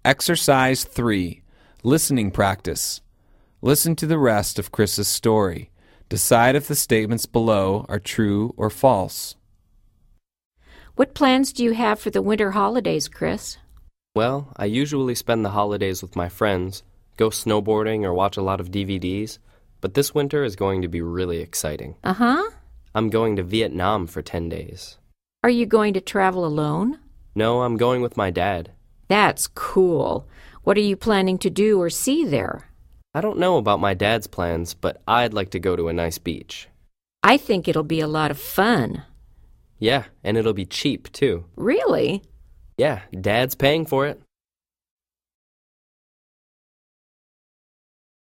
Exercise 3. Listening practice. Listen to the rest of Chris's story. Decide if the statements below are true or false. What plans do you have for the winter holidays, Chris? Well, I usually spend the holidays with my friends, go snowboarding or watch a lot of DVDs, but this winter is going to be really exciting. Uh-huh. I'm going to Vietnam for 10 days. Are you going to travel alone? No, I'm going with my dad. That's cool. What are you planning to do or see there? I don't know about my dad's plans, but I'd like to go to a nice beach. I think it'll be a lot of fun. Yeah, and it'll be cheap, too. Really? Yeah, Dad's paying for it.